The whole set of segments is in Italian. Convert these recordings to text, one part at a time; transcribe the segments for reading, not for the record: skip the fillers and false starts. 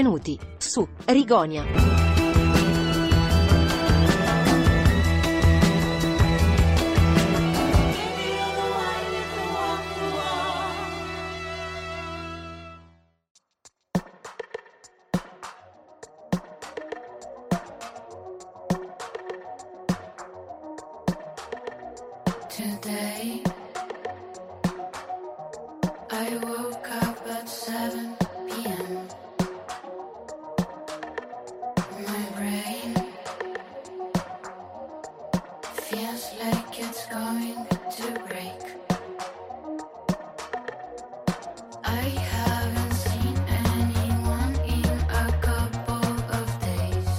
Benvenuti su Rigonia. Today, I woke up at 7 p.m. My brain feels like it's going to break. I haven't seen anyone in a couple of days.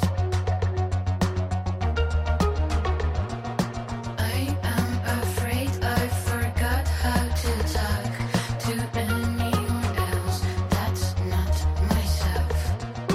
I am afraid I forgot how to talk to anyone else that's not myself.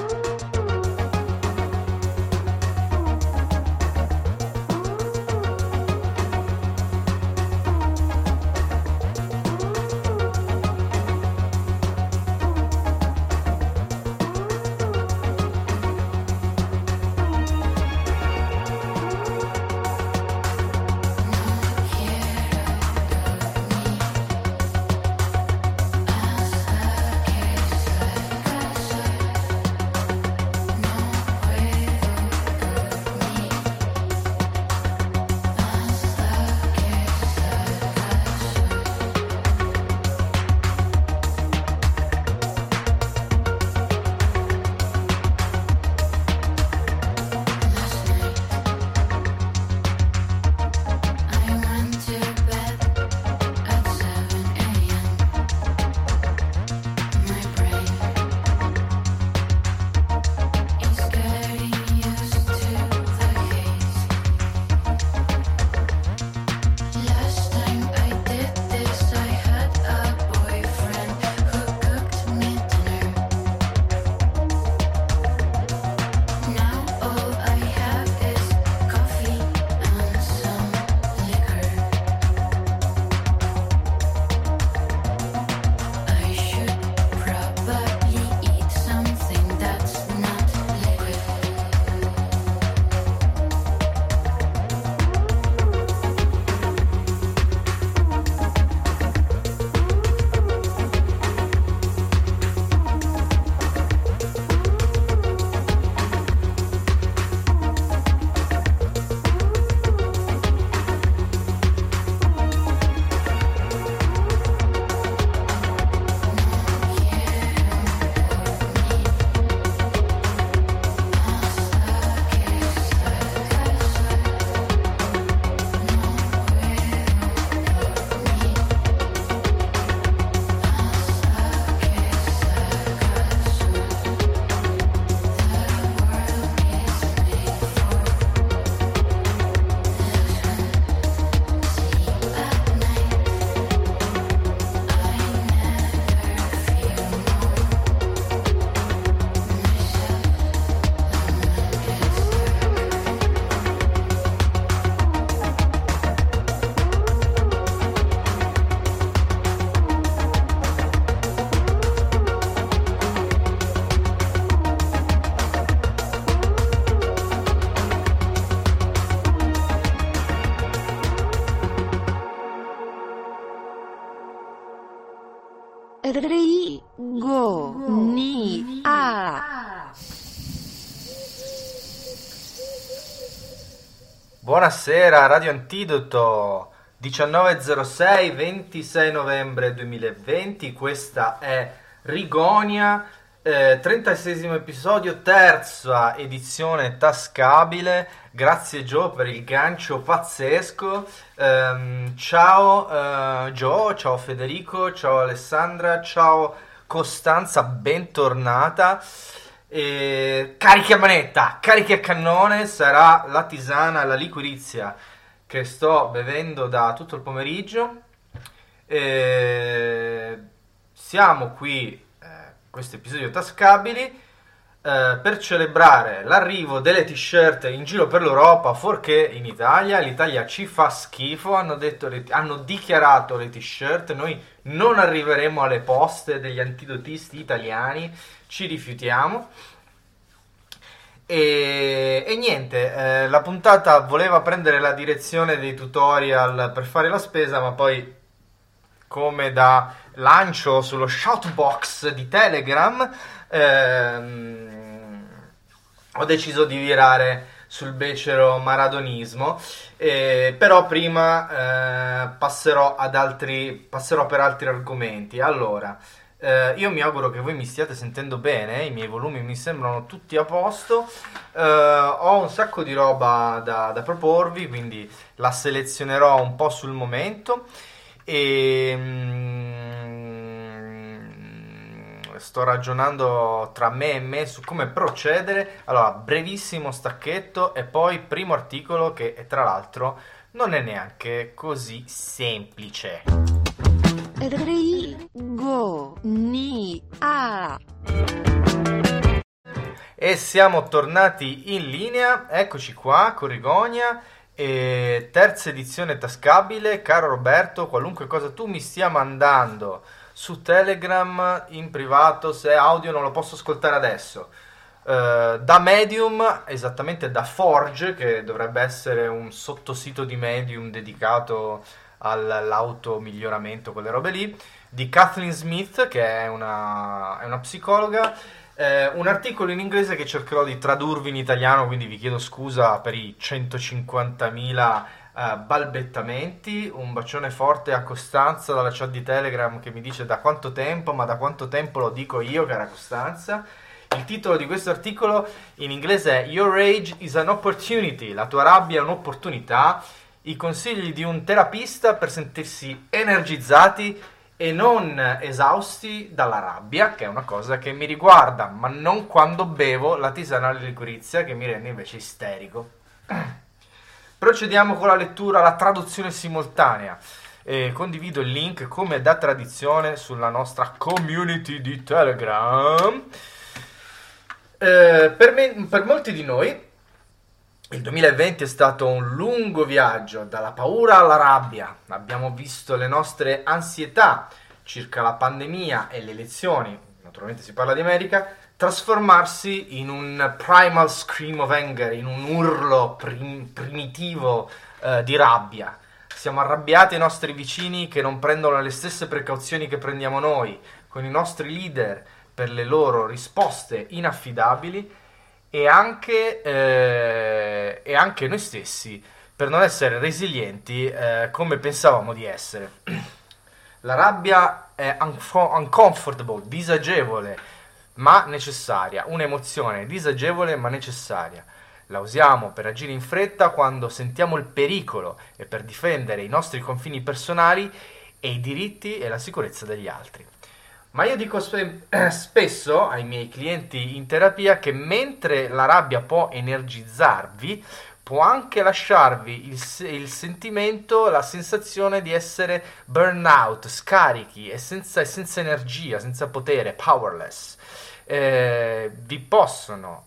Rigonia. Buonasera, Radio Antidoto, 19.06, 26 novembre 2020, questa è Rigonia, 36esimo episodio, terza edizione tascabile. Grazie Gio per il gancio pazzesco. Ciao Gio, ciao Federico, ciao Alessandra, ciao Costanza, bentornata. Carichi a manetta, carichi a cannone, sarà la tisana, la liquirizia che sto bevendo da tutto il pomeriggio. Siamo qui, questo episodio tascabili. per celebrare l'arrivo delle t-shirt in giro per l'Europa, fuorché in Italia. L'Italia ci fa schifo, hanno dichiarato le t-shirt, noi non arriveremo alle poste degli antidotisti italiani, ci rifiutiamo. E niente, la puntata voleva prendere la direzione dei tutorial per fare la spesa, ma poi, come da lancio sullo shoutbox di Telegram, ho deciso di virare sul becero maradonismo, però prima passerò per altri argomenti. Allora, io mi auguro che voi mi stiate sentendo bene, i miei volumi mi sembrano tutti a posto. Ho un sacco di roba da proporvi, quindi la selezionerò un po' sul momento e sto ragionando tra me e me su come procedere. Allora, brevissimo stacchetto e poi primo articolo, che tra l'altro non è neanche così semplice. E siamo tornati in linea, eccoci qua con Rigonia, terza edizione tascabile. Caro Roberto, qualunque cosa tu mi stia mandando su Telegram in privato, se è audio non lo posso ascoltare adesso, da Medium, esattamente da Forge, che dovrebbe essere un sottosito di Medium dedicato all'automiglioramento, quelle robe lì, di Kathleen Smith, che è una psicologa, un articolo in inglese che cercherò di tradurvi in italiano, quindi vi chiedo scusa per i 150.000 balbettamenti. Un bacione forte a Costanza dalla chat di Telegram, che mi dice da quanto tempo, ma da quanto tempo lo dico io, cara Costanza. Il titolo di questo articolo in inglese è Your Rage is an Opportunity, la tua rabbia è un'opportunità, i consigli di un terapista per sentirsi energizzati e non esausti dalla rabbia, che è una cosa che mi riguarda, ma non quando bevo la tisana alla liquirizia, che mi rende invece isterico. Procediamo con la lettura, la traduzione simultanea. Condivido il link, come da tradizione, sulla nostra community di Telegram. Per molti di noi il 2020 è stato un lungo viaggio, dalla paura alla rabbia. Abbiamo visto le nostre ansietà circa la pandemia e le elezioni, naturalmente si parla di America, trasformarsi in un primal scream of anger, in un urlo primitivo di rabbia. Siamo arrabbiati ai nostri vicini che non prendono le stesse precauzioni che prendiamo noi, con i nostri leader per le loro risposte inaffidabili, e anche noi stessi per non essere resilienti come pensavamo di essere. La rabbia è uncomfortable, disagevole, ma necessaria, un'emozione disagevole ma necessaria. La usiamo per agire in fretta quando sentiamo il pericolo e per difendere i nostri confini personali e i diritti e la sicurezza degli altri. Ma io dico spesso ai miei clienti in terapia che mentre la rabbia può energizzarvi, può anche lasciarvi il sentimento, la sensazione di essere burnout, scarichi e senza energia, senza potere, powerless. Vi possono,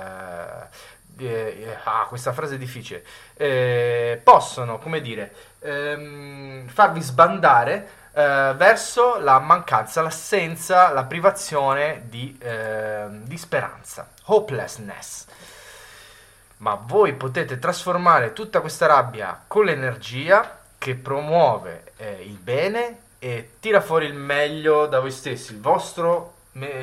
questa frase è difficile, possono, come dire, farvi sbandare verso la mancanza, l'assenza, la privazione di speranza, hopelessness. Ma voi potete trasformare tutta questa rabbia con l'energia che promuove il bene e tira fuori il meglio da voi stessi, il vostro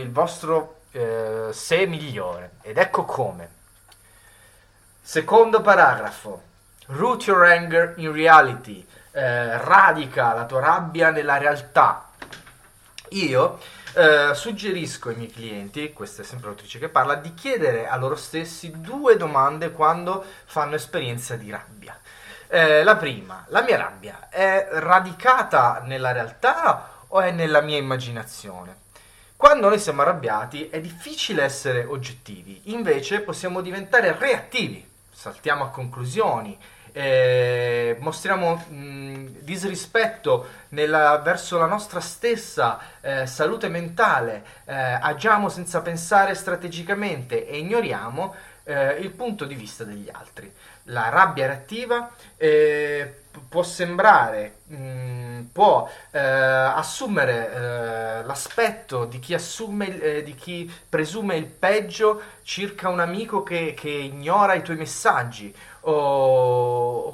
sé migliore. Ed ecco come. Secondo paragrafo. Root your anger in reality. Radica la tua rabbia nella realtà. Io suggerisco ai miei clienti, questa è sempre l'autrice che parla, di chiedere a loro stessi 2 domande quando fanno esperienza di rabbia. La prima: la mia rabbia è radicata nella realtà o è nella mia immaginazione? Quando noi siamo arrabbiati è difficile essere oggettivi, invece possiamo diventare reattivi, saltiamo a conclusioni, mostriamo disrispetto verso la nostra stessa salute mentale, agiamo senza pensare strategicamente e ignoriamo il punto di vista degli altri. La rabbia reattiva può sembrare, può assumere l'aspetto di chi di chi presume il peggio circa un amico che ignora i tuoi messaggi, o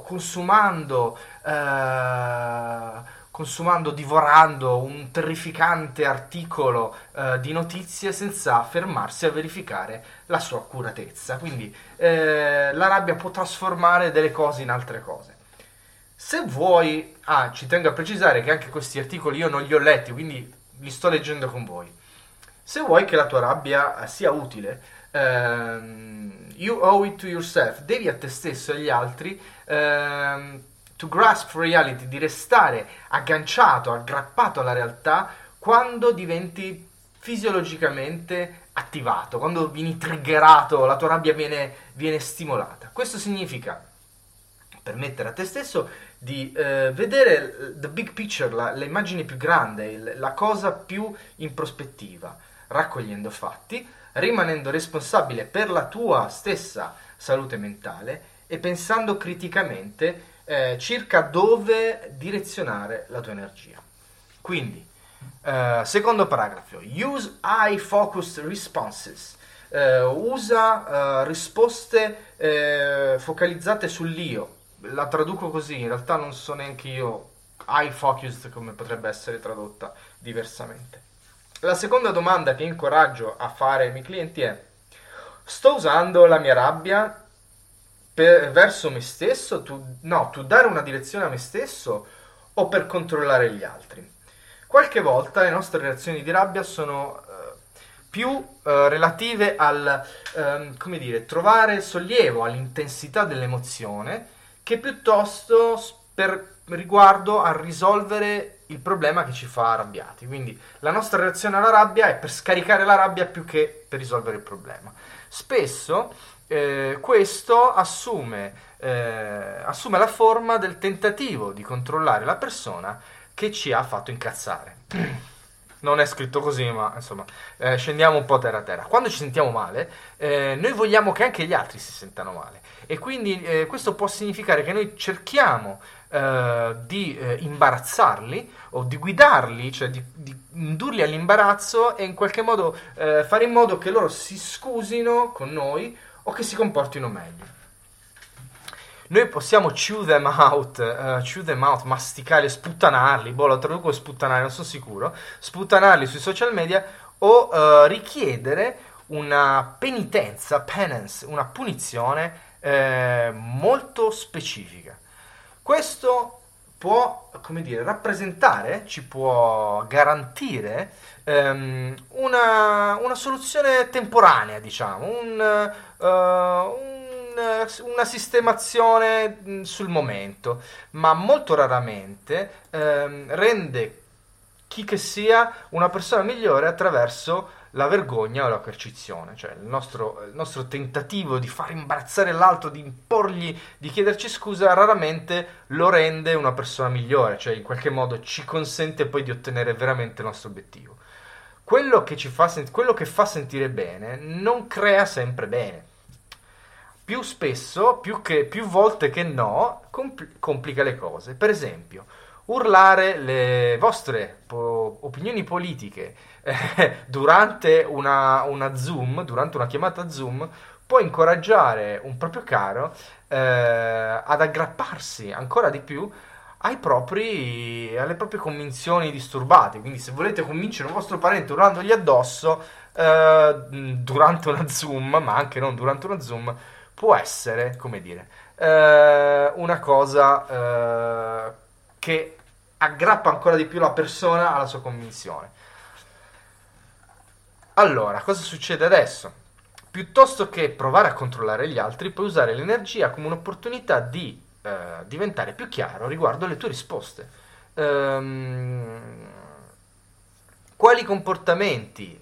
consumando, divorando un terrificante articolo di notizie senza fermarsi a verificare la sua accuratezza. Quindi la rabbia può trasformare delle cose in altre cose. Se vuoi, ci tengo a precisare che anche questi articoli io non li ho letti, quindi li sto leggendo con voi. Se vuoi che la tua rabbia sia utile, you owe it to yourself, devi a te stesso e agli altri to grasp reality, di restare agganciato, aggrappato alla realtà quando diventi fisiologicamente attivato, quando vieni triggerato, la tua rabbia viene stimolata. Questo significa permettere a te stesso di vedere the big picture, l'immagine più grande, la cosa più in prospettiva, raccogliendo fatti, rimanendo responsabile per la tua stessa salute mentale e pensando criticamente circa dove direzionare la tua energia. Quindi, secondo paragrafo, use I-focused responses, usa risposte focalizzate sull'io. La traduco così, in realtà non so neanche io I-focused come potrebbe essere tradotta diversamente. La seconda domanda che incoraggio a fare ai miei clienti è: sto usando la mia rabbia verso me stesso, tu dare una direzione a me stesso o per controllare gli altri? Qualche volta le nostre reazioni di rabbia sono più relative al trovare sollievo all'intensità dell'emozione, che piuttosto riguardo a risolvere il problema che ci fa arrabbiati. Quindi la nostra reazione alla rabbia è per scaricare la rabbia più che per risolvere il problema. Spesso questo assume la forma del tentativo di controllare la persona che ci ha fatto incazzare. Non è scritto così, ma insomma, scendiamo un po' terra a terra. Quando ci sentiamo male, noi vogliamo che anche gli altri si sentano male, e quindi questo può significare che noi cerchiamo di imbarazzarli o di guidarli, cioè di indurli all'imbarazzo e in qualche modo fare in modo che loro si scusino con noi o che si comportino meglio. Noi possiamo chew them out, masticare, sputtanarli, lo traduco sputtanare, non sono sicuro, sputtanarli sui social media o richiedere una penitenza, penance, una punizione molto specifica. Questo può, rappresentare, ci può garantire una soluzione temporanea, diciamo, una sistemazione sul momento, ma molto raramente rende chi che sia una persona migliore attraverso la vergogna o la coercizione. Cioè il nostro tentativo di far imbarazzare l'altro, di imporgli di chiederci scusa, raramente lo rende una persona migliore, cioè in qualche modo ci consente poi di ottenere veramente il nostro obiettivo. Quello che fa sentire bene non crea sempre bene. Più spesso, più volte che no, complica le cose. Per esempio, urlare le vostre opinioni politiche durante una Zoom, durante una chiamata Zoom, può incoraggiare un proprio caro ad aggrapparsi ancora di più alle proprie convinzioni disturbate. Quindi se volete convincere un vostro parente urlandogli addosso durante una Zoom, ma anche non durante una Zoom, può essere, una cosa che aggrappa ancora di più la persona alla sua convinzione. Allora, cosa succede adesso? Piuttosto che provare a controllare gli altri, puoi usare l'energia come un'opportunità di diventare più chiaro riguardo alle tue risposte. Con quali comportamenti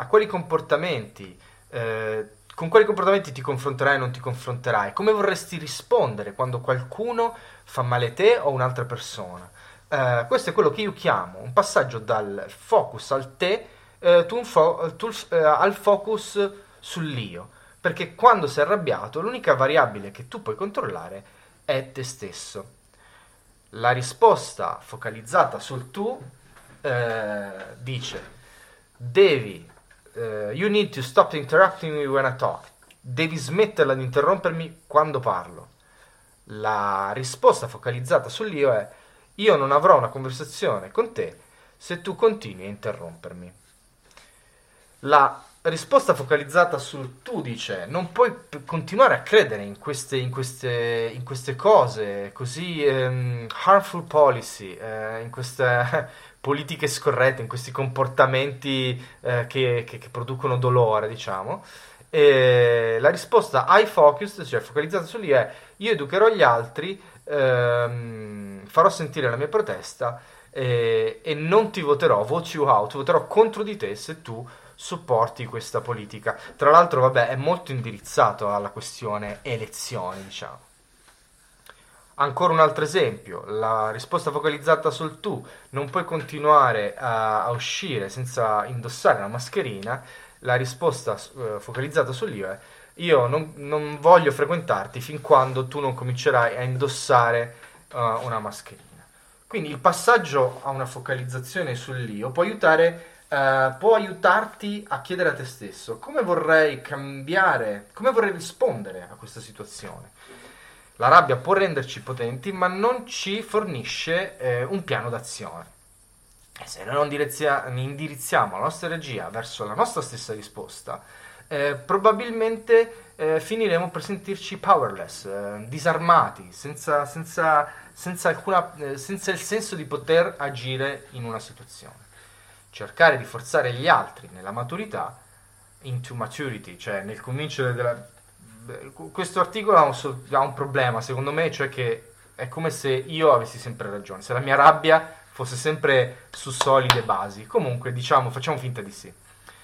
ti confronterai o non ti confronterai? Come vorresti rispondere quando qualcuno fa male te o un'altra persona? Questo è quello che io chiamo un passaggio dal focus al te, al focus sull'io. Perché quando sei arrabbiato, l'unica variabile che tu puoi controllare è te stesso. La risposta focalizzata sul tu dice: you need to stop interrupting me when I talk. Devi smetterla di interrompermi quando parlo. La risposta focalizzata sull'io è: io non avrò una conversazione con te se tu continui a interrompermi. La risposta focalizzata sul tu dice: non puoi continuare a credere in queste cose così harmful policy, in queste politiche scorrette, in questi comportamenti che producono dolore, diciamo. E la risposta I focused, cioè focalizzata su lì, è: io educherò gli altri, farò sentire la mia protesta e non ti voterò, vote you out, voterò contro di te se tu supporti questa politica. Tra l'altro, vabbè, è molto indirizzato alla questione elezioni, diciamo. Ancora un altro esempio, la risposta focalizzata sul tu: non puoi continuare a uscire senza indossare la mascherina. La risposta focalizzata sull'io è: io non voglio frequentarti fin quando tu non comincerai a indossare una mascherina. Quindi il passaggio a una focalizzazione sull'io può aiutarti a chiedere a te stesso: come vorrei cambiare, come vorrei rispondere a questa situazione. La rabbia può renderci potenti, ma non ci fornisce un piano d'azione. E se noi non indirizziamo la nostra energia verso la nostra stessa risposta, probabilmente finiremo per sentirci powerless, disarmati, senza il senso di poter agire in una situazione. Cercare di forzare gli altri nella maturità, into maturity, cioè nel convincere questo articolo ha un problema, secondo me, cioè che è come se io avessi sempre ragione, se la mia rabbia fosse sempre su solide basi. Comunque, diciamo, facciamo finta di sì.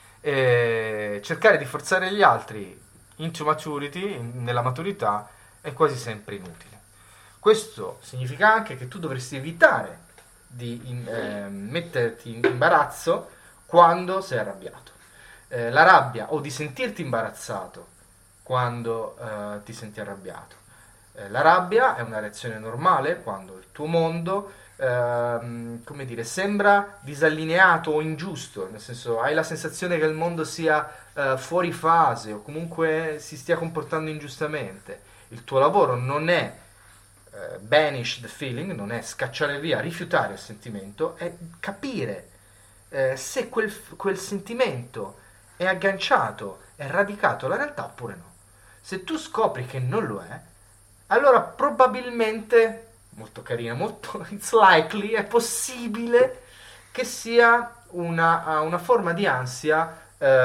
Cercare di forzare gli altri into maturity, nella maturità, è quasi sempre inutile. Questo significa anche che tu dovresti evitare di metterti in imbarazzo quando sei arrabbiato. La rabbia, o di sentirti imbarazzato quando ti senti arrabbiato. La rabbia è una reazione normale quando il tuo mondo come dire, sembra disallineato o ingiusto, nel senso hai la sensazione che il mondo sia fuori fase o comunque si stia comportando ingiustamente. Il tuo lavoro non è banish the feeling, non è scacciare via, rifiutare il sentimento, è capire se quel sentimento è agganciato, è radicato alla realtà oppure no. Se tu scopri che non lo è, allora probabilmente, molto carina, molto it's likely, è possibile che sia una forma di ansia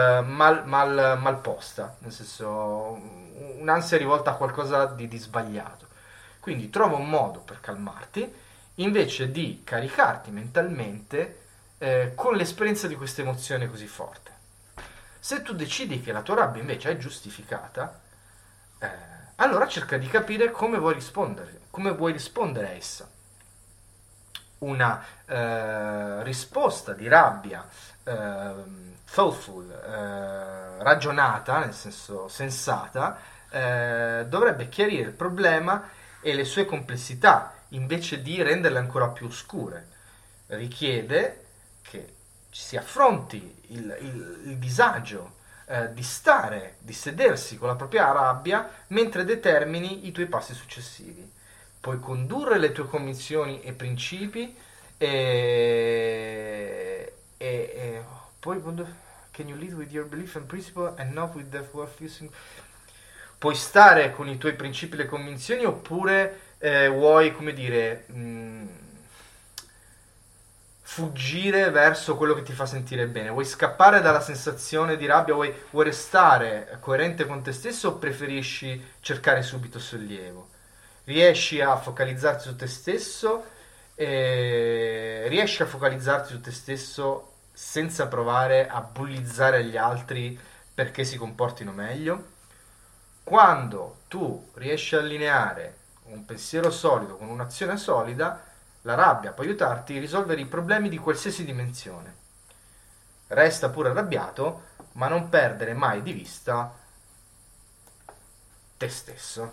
mal posta, nel senso un'ansia rivolta a qualcosa di sbagliato. Quindi trova un modo per calmarti invece di caricarti mentalmente con l'esperienza di questa emozione così forte. Se tu decidi che la tua rabbia invece è giustificata, allora cerca di capire come vuoi rispondere a essa. Una risposta di rabbia thoughtful, ragionata, nel senso sensata, dovrebbe chiarire il problema e le sue complessità invece di renderle ancora più oscure. Richiede che si affronti il disagio di sedersi con la propria rabbia mentre determini i tuoi passi successivi. Puoi condurre le tue convinzioni e principi e poi can you lead with your belief and principle and not with the worth using. Puoi stare con i tuoi principi e le convinzioni oppure vuoi, come dire, fuggire verso quello che ti fa sentire bene? Vuoi scappare dalla sensazione di rabbia? Vuoi restare coerente con te stesso o preferisci cercare subito sollievo? Riesci a focalizzarti su te stesso? Riesci a focalizzarti su te stesso senza provare a bullizzare gli altri perché si comportino meglio? Quando tu riesci a allineare un pensiero solido con un'azione solida, La rabbia può aiutarti a risolvere i problemi di qualsiasi dimensione. Resta pure arrabbiato, ma non perdere mai di vista te stesso.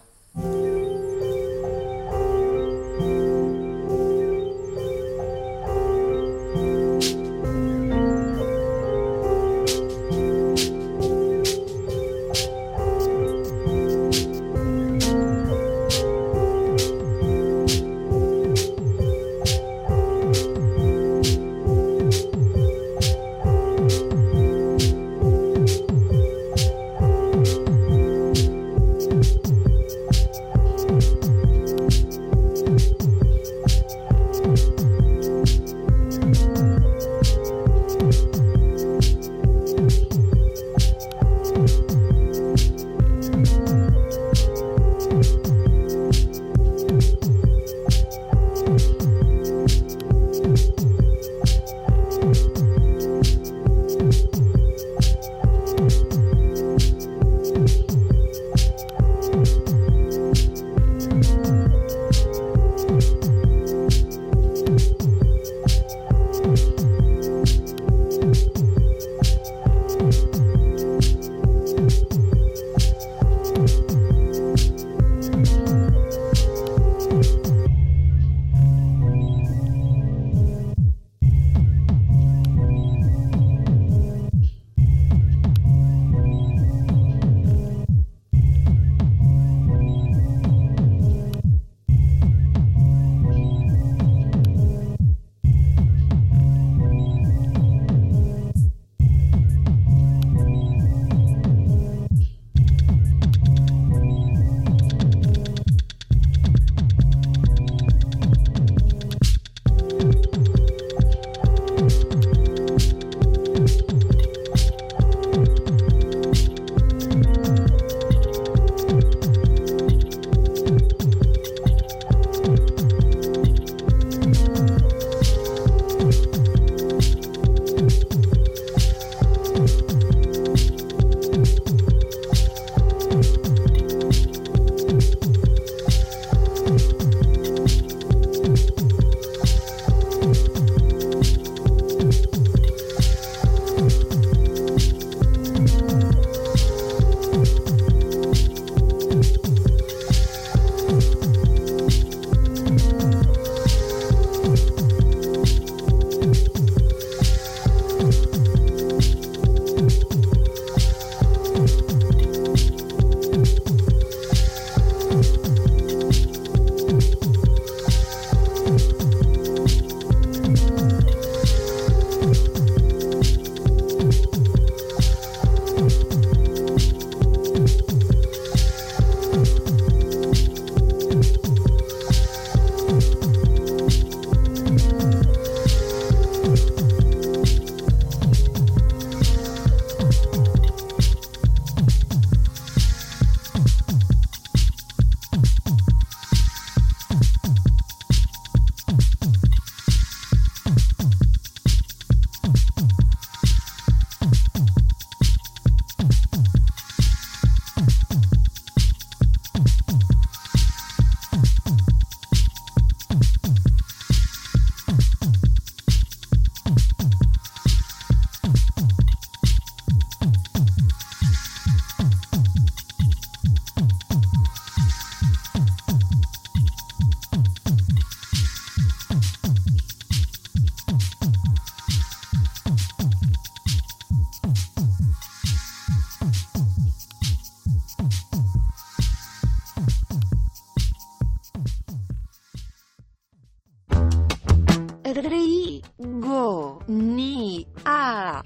Rigonia.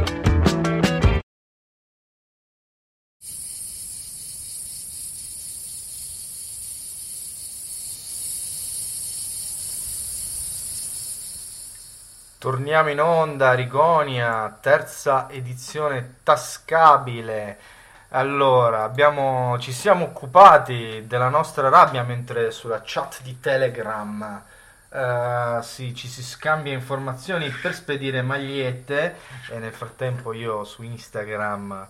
Torniamo in onda, Rigonia, terza edizione tascabile. Allora, ci siamo occupati della nostra rabbia mentre sulla chat di Telegram ci si scambia informazioni per spedire magliette e nel frattempo io su Instagram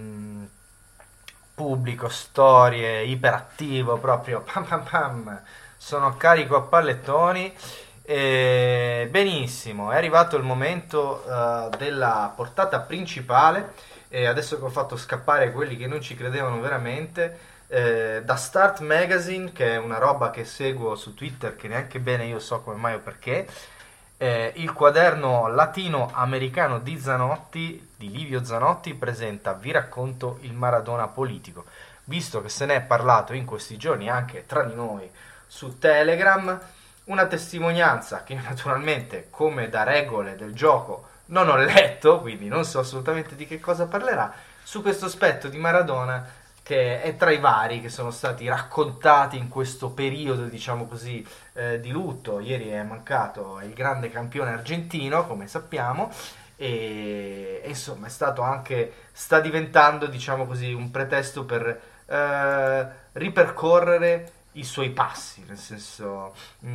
pubblico storie, iperattivo proprio, pam pam pam, sono carico a pallettoni. Benissimo, è arrivato il momento della portata principale. E adesso che ho fatto scappare quelli che non ci credevano veramente, da Start Magazine, che è una roba che seguo su Twitter, che neanche bene io so come mai o perché, il quaderno latino-americano di Zanotti, di Livio Zanotti, presenta Vi racconto il Maradona politico. Visto che se ne è parlato in questi giorni anche tra di noi su Telegram, una testimonianza che naturalmente, come da regole del gioco, non ho letto, quindi non so assolutamente di che cosa parlerà, su questo aspetto di Maradona che è tra i vari che sono stati raccontati in questo periodo, diciamo così, di lutto. Ieri è mancato il grande campione argentino, come sappiamo, e insomma è stato anche, sta diventando, diciamo così, un pretesto per ripercorrere i suoi passi, nel senso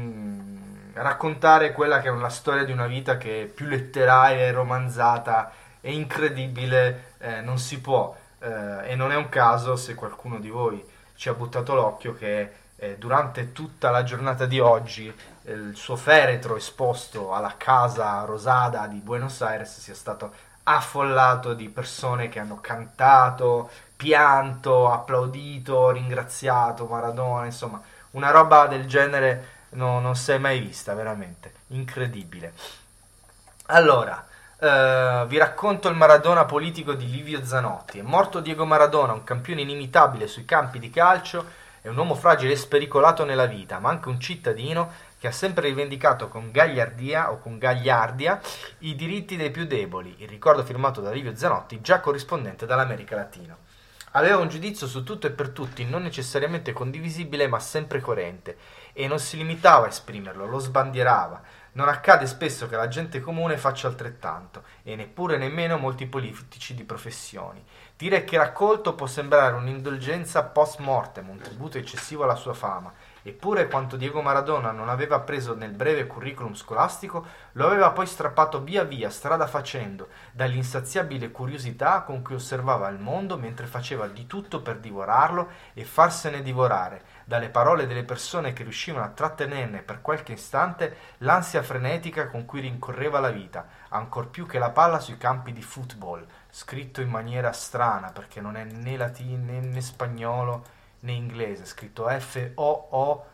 raccontare quella che è una storia di una vita che è più letteraria e romanzata e incredibile non si può, e non è un caso se qualcuno di voi ci ha buttato l'occhio che durante tutta la giornata di oggi il suo feretro esposto alla Casa Rosada di Buenos Aires sia stato affollato di persone che hanno cantato, pianto, applaudito, ringraziato Maradona, insomma, una roba del genere non si è mai vista, veramente, incredibile. Allora, vi racconto il Maradona politico di Livio Zanotti. È morto Diego Maradona, un campione inimitabile sui campi di calcio, è un uomo fragile e spericolato nella vita, ma anche un cittadino che ha sempre rivendicato con gagliardia i diritti dei più deboli. Il ricordo firmato da Livio Zanotti, già corrispondente dall'America Latina. Aveva un giudizio su tutto e per tutti, non necessariamente condivisibile, ma sempre coerente, e non si limitava a esprimerlo, lo sbandierava. Non accade spesso che la gente comune faccia altrettanto, e neppure nemmeno molti politici di professioni. Dire che era colto può sembrare un'indulgenza post mortem, un tributo eccessivo alla sua fama. Eppure quanto Diego Maradona non aveva preso nel breve curriculum scolastico, lo aveva poi strappato via via, strada facendo, dall'insaziabile curiosità con cui osservava il mondo mentre faceva di tutto per divorarlo e farsene divorare, dalle parole delle persone che riuscivano a trattenerne per qualche istante l'ansia frenetica con cui rincorreva la vita, ancor più che la palla sui campi di football, scritto in maniera strana perché non è né latino né spagnolo né inglese, scritto Football.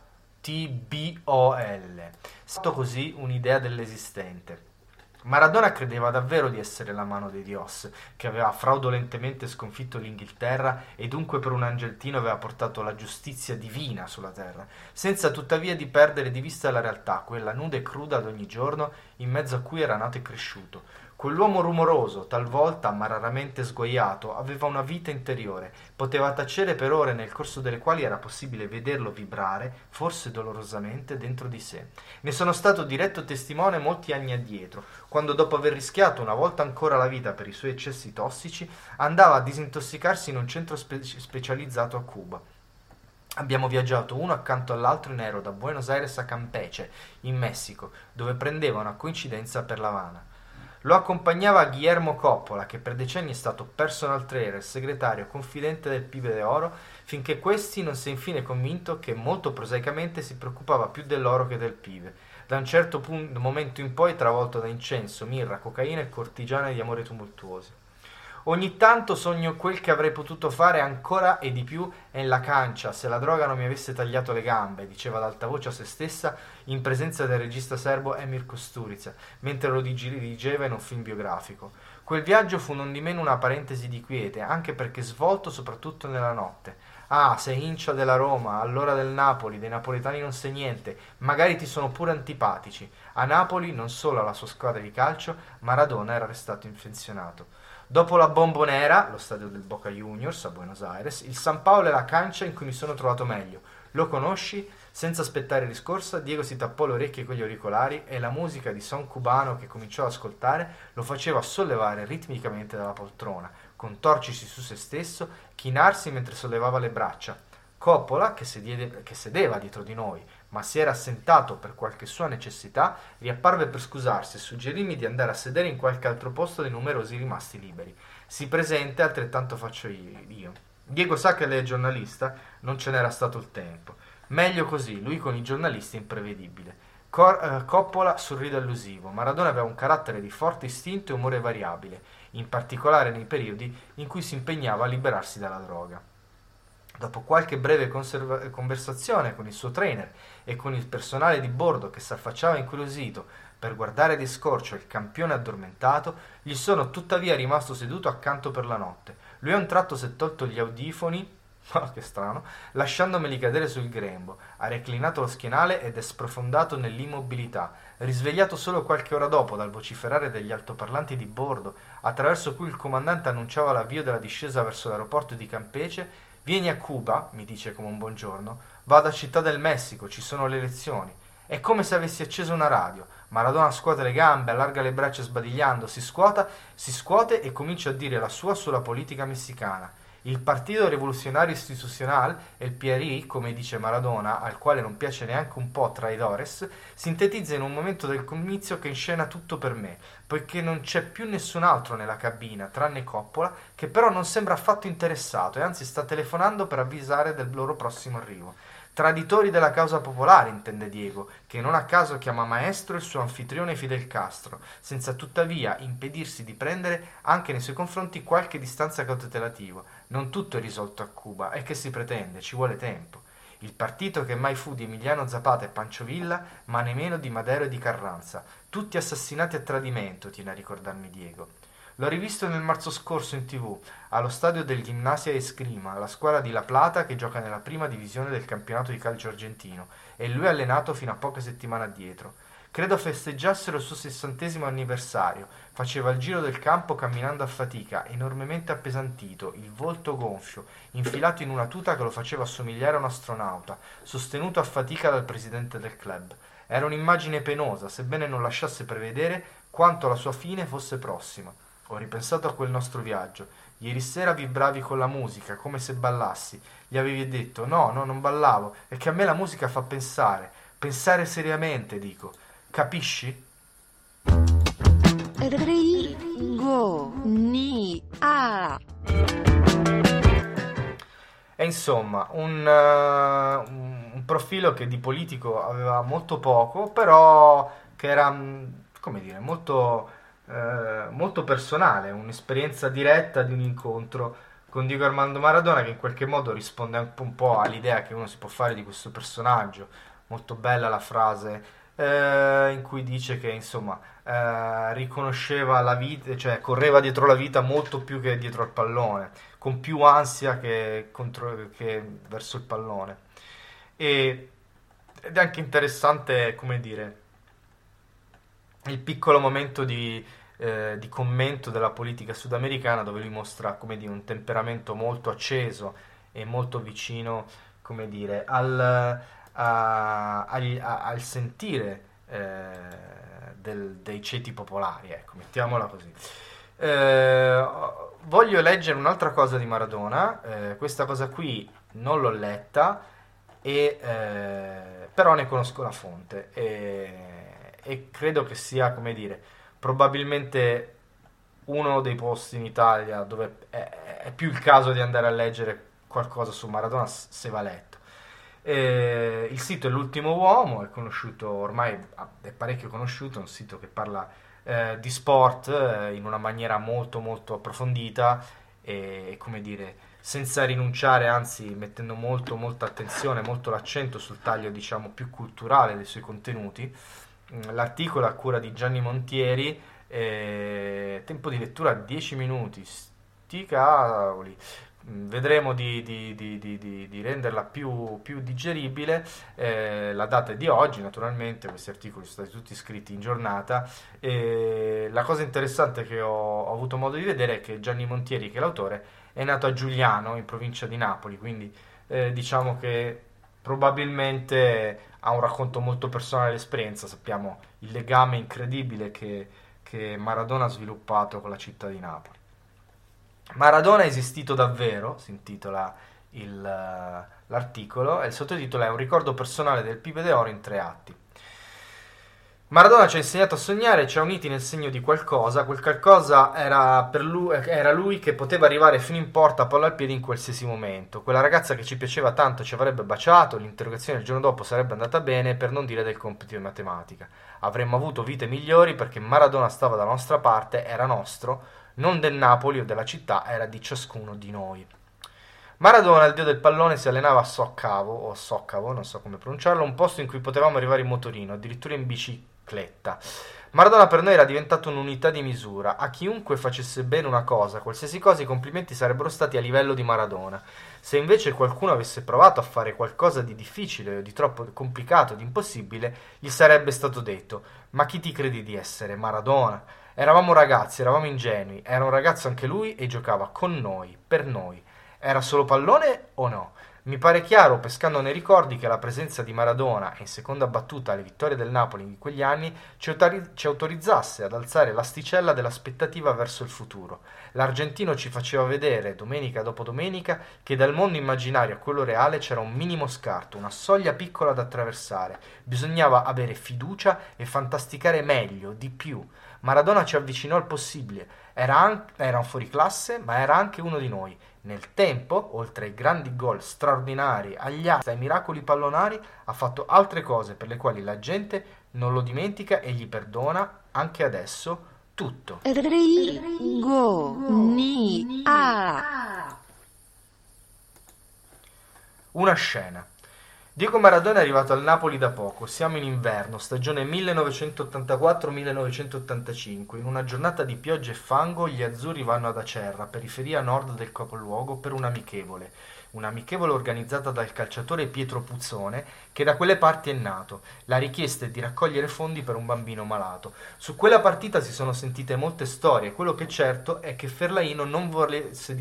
Stato così un'idea dell'esistente. Maradona credeva davvero di essere la mano di Dios, che aveva fraudolentemente sconfitto l'Inghilterra e dunque per un argentino aveva portato la giustizia divina sulla terra, senza tuttavia di perdere di vista la realtà, quella nuda e cruda ad ogni giorno, in mezzo a cui era nato e cresciuto. Quell'uomo rumoroso, talvolta ma raramente sguaiato, aveva una vita interiore, poteva tacere per ore nel corso delle quali era possibile vederlo vibrare, forse dolorosamente, dentro di sé. Ne sono stato diretto testimone molti anni addietro, quando dopo aver rischiato una volta ancora la vita per i suoi eccessi tossici, andava a disintossicarsi in un centro specializzato a Cuba. Abbiamo viaggiato uno accanto all'altro in aereo da Buenos Aires a Campeche, in Messico, dove prendeva una coincidenza per l'Havana. Lo accompagnava Guillermo Coppola, che per decenni è stato personal trainer, segretario confidente del Pibe d'Oro, finché questi non si è infine convinto che molto prosaicamente si preoccupava più dell'oro che del Pibe. Da un certo momento in poi travolto da incenso, mirra, cocaina e cortigiane di amore tumultuosi. Ogni tanto sogno quel che avrei potuto fare ancora e di più nella cancia se la droga non mi avesse tagliato le gambe, diceva ad alta voce a se stessa in presenza del regista serbo Emir Kusturica, mentre lo dirigeva in un film biografico. Quel viaggio fu non di meno una parentesi di quiete, anche perché svolto soprattutto nella notte. Ah, sei hincha della Roma, allora del Napoli, dei napoletani non sai niente, magari ti sono pure antipatici. A Napoli, non solo alla sua squadra di calcio, Maradona era restato infezionato. Dopo la Bombonera, lo stadio del Boca Juniors a Buenos Aires, il San Paolo è la cancia in cui mi sono trovato meglio. Lo conosci? Senza aspettare riscorsa, Diego si tappò le orecchie con gli auricolari e la musica di son cubano che cominciò ad ascoltare lo faceva sollevare ritmicamente dalla poltrona, contorcersi su se stesso, chinarsi mentre sollevava le braccia. Coppola, che sedeva dietro di noi, ma si era assentato per qualche sua necessità, riapparve per scusarsi e suggerirmi di andare a sedere in qualche altro posto dei numerosi rimasti liberi. Si presente, altrettanto faccio io. Diego sa che lei è giornalista? Non ce n'era stato il tempo. Meglio così, lui con i giornalisti è imprevedibile. Coppola sorride allusivo. Maradona aveva un carattere di forte istinto e umore variabile, in particolare nei periodi in cui si impegnava a liberarsi dalla droga. Dopo qualche breve conversazione con il suo trainer e con il personale di bordo che s'affacciava incuriosito per guardare di scorcio il campione addormentato, gli sono tuttavia rimasto seduto accanto per la notte. Lui a un tratto si è tolto gli audifoni, che strano, lasciandomeli cadere sul grembo, ha reclinato lo schienale ed è sprofondato nell'immobilità, risvegliato solo qualche ora dopo dal vociferare degli altoparlanti di bordo, attraverso cui il comandante annunciava l'avvio della discesa verso l'aeroporto di Campeche. Vieni a Cuba, mi dice come un buongiorno, vado a Città del Messico, ci sono le elezioni. È come se avessi acceso una radio. Maradona scuote le gambe, allarga le braccia sbadigliando, si scuote e comincia a dire la sua sulla politica messicana. Il Partito Rivoluzionario Institucional, il PRI, come dice Maradona, al quale non piace neanche un po' traidores, sintetizza in un momento del comizio che inscena tutto per me, poiché non c'è più nessun altro nella cabina, tranne Coppola, che però non sembra affatto interessato e anzi sta telefonando per avvisare del loro prossimo arrivo. Traditori della causa popolare, intende Diego, che non a caso chiama maestro il suo anfitrione Fidel Castro, senza tuttavia impedirsi di prendere anche nei suoi confronti qualche distanza cautelativa. Non tutto è risolto a Cuba, e che si pretende, ci vuole tempo. Il partito che mai fu di Emiliano Zapata e Pancho Villa, ma nemmeno di Madero e di Carranza, tutti assassinati a tradimento, tiene a ricordarmi Diego. L'ho rivisto nel marzo scorso in TV, allo stadio del Gimnasia Esgrima, la squadra di La Plata che gioca nella prima divisione del campionato di calcio argentino, e lui è allenato fino a poche settimane addietro. Credo festeggiassero il suo 60° anniversario. Faceva il giro del campo camminando a fatica, enormemente appesantito, il volto gonfio, infilato in una tuta che lo faceva assomigliare a un astronauta, sostenuto a fatica dal presidente del club. Era un'immagine penosa, sebbene non lasciasse prevedere quanto la sua fine fosse prossima. Ho ripensato a quel nostro viaggio. Ieri sera vibravi con la musica, come se ballassi. Gli avevi detto, no, non ballavo, è che a me la musica fa pensare. Pensare seriamente, dico. Capisci? E insomma, un profilo che di politico aveva molto poco, però che era, come dire, molto personale, un'esperienza diretta di un incontro con Diego Armando Maradona, che in qualche modo risponde anche un po' all'idea che uno si può fare di questo personaggio. Molto bella la frase in cui dice che insomma riconosceva la vita, cioè correva dietro la vita molto più che dietro al pallone, con più ansia che verso il pallone. Ed è anche interessante, come dire, il piccolo momento di commento della politica sudamericana, dove lui mostra, come dire, un temperamento molto acceso e molto vicino, come dire, al sentire dei ceti popolari, ecco, mettiamola così. Voglio leggere un'altra cosa di Maradona, questa cosa qui non l'ho letta, però ne conosco la fonte e credo che sia, come dire, probabilmente uno dei posti in Italia dove è più il caso di andare a leggere qualcosa su Maradona, se va letto. Il sito è L'Ultimo Uomo, è conosciuto ormai, è parecchio conosciuto, è un sito che parla di sport in una maniera molto molto approfondita e, come dire, senza rinunciare, anzi mettendo molta attenzione, molto l'accento sul taglio, diciamo, più culturale dei suoi contenuti. L'articolo è a cura di Gianni Montieri, tempo di lettura 10 minuti, sti cavoli. Vedremo di renderla più digeribile. La data è di oggi, naturalmente, questi articoli sono stati tutti scritti in giornata. La cosa interessante che ho avuto modo di vedere è che Gianni Montieri, che è l'autore, è nato a Giugliano, in provincia di Napoli, quindi diciamo che probabilmente ha un racconto molto personale dell'esperienza. Sappiamo il legame incredibile che Maradona ha sviluppato con la città di Napoli. Maradona è esistito davvero, si intitola l'articolo, e il sottotitolo è Un ricordo personale del Pibe d'Oro in 3 atti. Maradona ci ha insegnato a sognare, ci ha uniti nel segno di qualcosa, quel qualcosa era lui che poteva arrivare fino in porta a palla al piede in qualsiasi momento. Quella ragazza che ci piaceva tanto ci avrebbe baciato, l'interrogazione il giorno dopo sarebbe andata bene, per non dire del compito di matematica. Avremmo avuto vite migliori perché Maradona stava dalla nostra parte, era nostro, non del Napoli o della città, era di ciascuno di noi. Maradona, il dio del pallone, si allenava a Soccavo, non so come pronunciarlo, un posto in cui potevamo arrivare in motorino, addirittura in bicicletta. Maradona per noi era diventato un'unità di misura. A chiunque facesse bene una cosa, qualsiasi cosa, i complimenti sarebbero stati a livello di Maradona. Se invece qualcuno avesse provato a fare qualcosa di difficile o di troppo complicato, di impossibile, gli sarebbe stato detto: ma chi ti credi di essere, Maradona? Eravamo ragazzi, eravamo ingenui, era un ragazzo anche lui e giocava con noi, per noi. Era solo pallone o no? Mi pare chiaro, pescando nei ricordi, che la presenza di Maradona e in seconda battuta le vittorie del Napoli di quegli anni ci autorizzasse ad alzare l'asticella dell'aspettativa verso il futuro. L'argentino ci faceva vedere, domenica dopo domenica, che dal mondo immaginario a quello reale c'era un minimo scarto, una soglia piccola da attraversare. Bisognava avere fiducia e fantasticare meglio, di più. Maradona ci avvicinò al possibile. Era un fuoriclasse, ma era anche uno di noi. Nel tempo, oltre ai grandi gol straordinari, agli atti, ai miracoli pallonari, ha fatto altre cose per le quali la gente non lo dimentica e gli perdona, anche adesso, tutto. Una scena. Diego Maradona è arrivato al Napoli da poco, siamo in inverno, stagione 1984-1985. In una giornata di pioggia e fango gli azzurri vanno ad Acerra, periferia nord del capoluogo, per un'amichevole organizzata dal calciatore Pietro Puzzone, che da quelle parti è nato. La richiesta è di raccogliere fondi per un bambino malato. Su quella partita si sono sentite molte storie, quello che è certo è che Ferlaino non volesse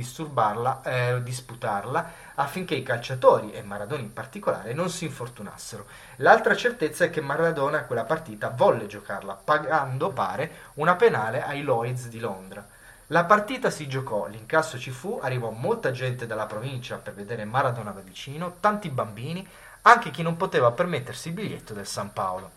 disputarla affinché i calciatori, e Maradona in particolare, non si infortunassero. L'altra certezza è che Maradona a quella partita volle giocarla, pagando, pare, una penale ai Lloyds di Londra. La partita si giocò, l'incasso ci fu, arrivò molta gente dalla provincia per vedere Maradona da vicino, tanti bambini, anche chi non poteva permettersi il biglietto del San Paolo.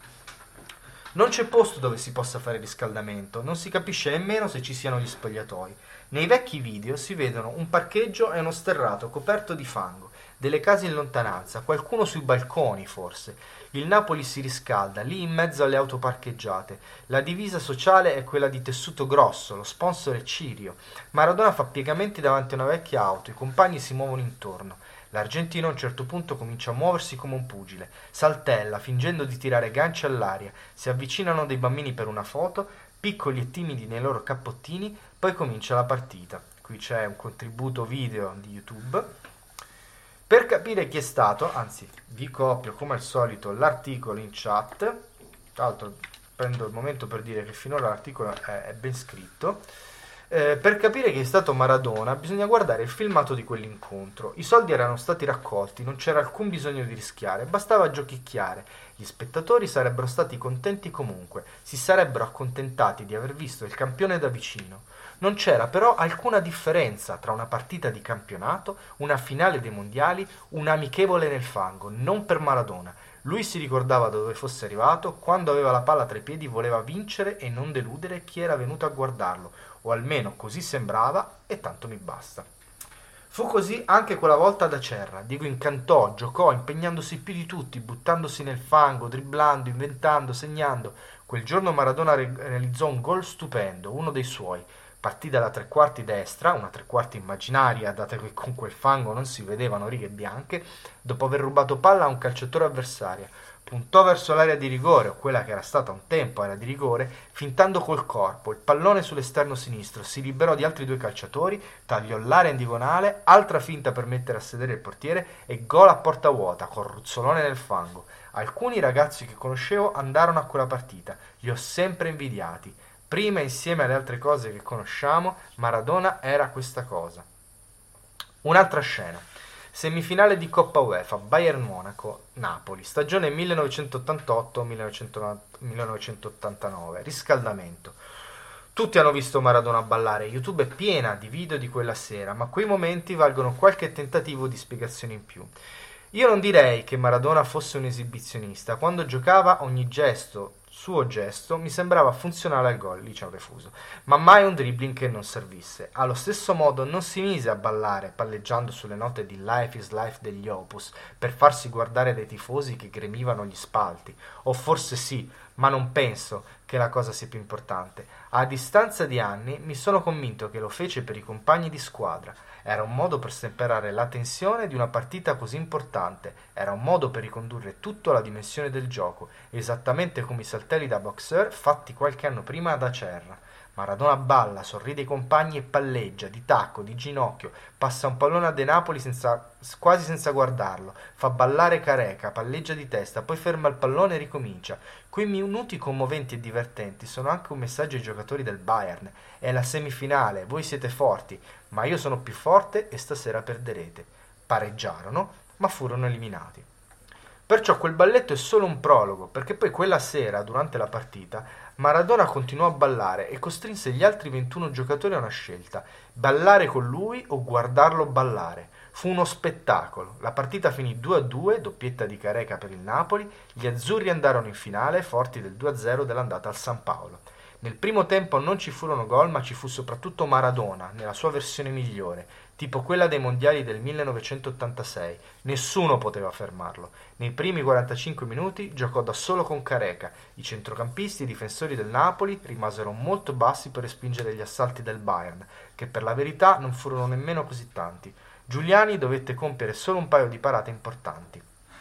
Non c'è posto dove si possa fare riscaldamento, non si capisce nemmeno se ci siano gli spogliatoi. Nei vecchi video si vedono un parcheggio e uno sterrato coperto di fango, delle case in lontananza, qualcuno sui balconi forse. Il Napoli si riscalda, lì in mezzo alle auto parcheggiate. La divisa sociale è quella di tessuto grosso, lo sponsor è Cirio. Maradona fa piegamenti davanti a una vecchia auto, i compagni si muovono intorno. L'argentino a un certo punto comincia a muoversi come un pugile, saltella, fingendo di tirare ganci all'aria, si avvicinano dei bambini per una foto, piccoli e timidi nei loro cappottini, poi comincia la partita. Qui c'è un contributo video di YouTube. Per capire chi è stato, anzi vi copio come al solito l'articolo in chat, tra l'altro prendo il momento per dire che finora l'articolo è ben scritto. Per capire chi è stato Maradona bisogna guardare il filmato di quell'incontro. I soldi erano stati raccolti, non c'era alcun bisogno di rischiare, bastava giochicchiare. Gli spettatori sarebbero stati contenti comunque, si sarebbero accontentati di aver visto il campione da vicino. Non c'era però alcuna differenza tra una partita di campionato, una finale dei mondiali, un amichevole nel fango, non per Maradona. Lui si ricordava da dove fosse arrivato, quando aveva la palla tra i piedi voleva vincere e non deludere chi era venuto a guardarlo, o almeno così sembrava, e tanto mi basta. Fu così anche quella volta ad Acerra. Diego incantò, giocò, impegnandosi più di tutti, buttandosi nel fango, dribblando, inventando, segnando. Quel giorno Maradona realizzò un gol stupendo, uno dei suoi. Partì dalla tre quarti destra, una tre quarti immaginaria, dato che con quel fango non si vedevano righe bianche, dopo aver rubato palla a un calciatore avversario. Puntò verso l'area di rigore, o quella che era stata un tempo area di rigore, fintando col corpo, il pallone sull'esterno sinistro, si liberò di altri due calciatori, tagliò l'area in diagonale, altra finta per mettere a sedere il portiere e gol a porta vuota, col ruzzolone nel fango. Alcuni ragazzi che conoscevo andarono a quella partita, li ho sempre invidiati. Prima, insieme alle altre cose che conosciamo, Maradona era questa cosa. Un'altra scena. Semifinale di Coppa UEFA, Bayern Monaco, Napoli, stagione 1988-1989, riscaldamento. Tutti hanno visto Maradona ballare, YouTube è piena di video di quella sera, ma quei momenti valgono qualche tentativo di spiegazione in più. Io non direi che Maradona fosse un esibizionista, quando giocava ogni gesto suo gesto mi sembrava funzionale al gol, lì c'è un refuso, ma mai un dribbling che non servisse. Allo stesso modo non si mise a ballare, palleggiando sulle note di Life is Life degli Opus, per farsi guardare dai tifosi che gremivano gli spalti. O forse sì, ma non penso che la cosa sia più importante. A distanza di anni mi sono convinto che lo fece per i compagni di squadra. Era un modo per stemperare la tensione di una partita così importante, era un modo per ricondurre tutto alla dimensione del gioco, esattamente come i saltelli da boxer fatti qualche anno prima ad Acerra. Maradona balla, sorride ai compagni e palleggia, di tacco, di ginocchio, passa un pallone a De Napoli quasi senza guardarlo, fa ballare Careca, palleggia di testa, poi ferma il pallone e ricomincia. Quei minuti commoventi e divertenti sono anche un messaggio ai giocatori del Bayern. È la semifinale, voi siete forti, ma io sono più forte e stasera perderete. Pareggiarono, ma furono eliminati. Perciò quel balletto è solo un prologo, perché poi quella sera, durante la partita, Maradona continuò a ballare e costrinse gli altri 21 giocatori a una scelta: ballare con lui o guardarlo ballare. Fu uno spettacolo. La partita finì 2-2, doppietta di Careca per il Napoli. Gli azzurri andarono in finale, forti del 2-0 dell'andata al San Paolo. Nel primo tempo non ci furono gol, ma ci fu soprattutto Maradona, nella sua versione migliore, tipo quella dei mondiali del 1986. Nessuno poteva fermarlo. Nei primi 45 minuti giocò da solo con Careca. I centrocampisti e i difensori del Napoli rimasero molto bassi per respingere gli assalti del Bayern, che per la verità non furono nemmeno così tanti. Giuliani dovette compiere solo un paio di parate importanti.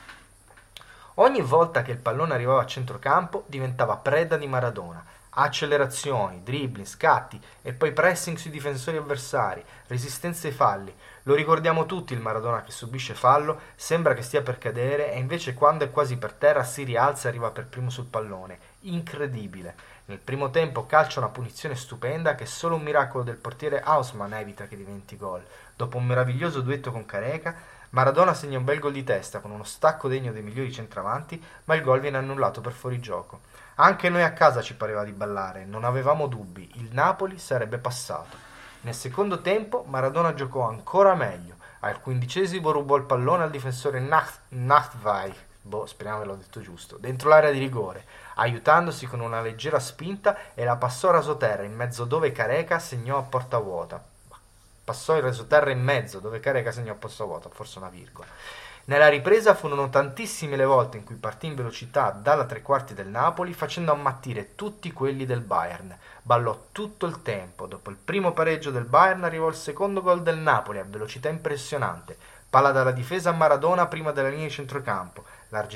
Ogni volta che il pallone arrivava a centrocampo diventava preda di Maradona. Accelerazioni, dribbling, scatti e poi pressing sui difensori avversari, resistenze ai falli. Lo ricordiamo tutti il Maradona che subisce fallo, sembra che stia per cadere e invece quando è quasi per terra si rialza e arriva per primo sul pallone. Incredibile. Nel primo tempo calcia una punizione stupenda che solo un miracolo del portiere Haussmann evita che diventi gol. Dopo un meraviglioso duetto con Careca, Maradona segna un bel gol di testa con uno stacco degno dei migliori centravanti, ma il gol viene annullato per fuorigioco. Anche noi a casa ci pareva di ballare, non avevamo dubbi, il Napoli sarebbe passato. Nel secondo tempo Maradona giocò ancora meglio. Al 15° rubò il pallone al difensore Nachtvai, speriamo che l'ho detto giusto, dentro l'area di rigore, aiutandosi con una leggera spinta e la passò a rasoterra in mezzo dove Careca segnò a porta vuota. Passò il rasoterra in mezzo dove Careca segnò a porta vuota, forse una virgola. Nella ripresa furono tantissime le volte in cui partì in velocità dalla tre quarti del Napoli facendo ammattire tutti quelli del Bayern. Ballò tutto il tempo. Dopo il primo pareggio del Bayern arrivò il secondo gol del Napoli a velocità impressionante. Palla dalla difesa a Maradona prima della linea di centrocampo.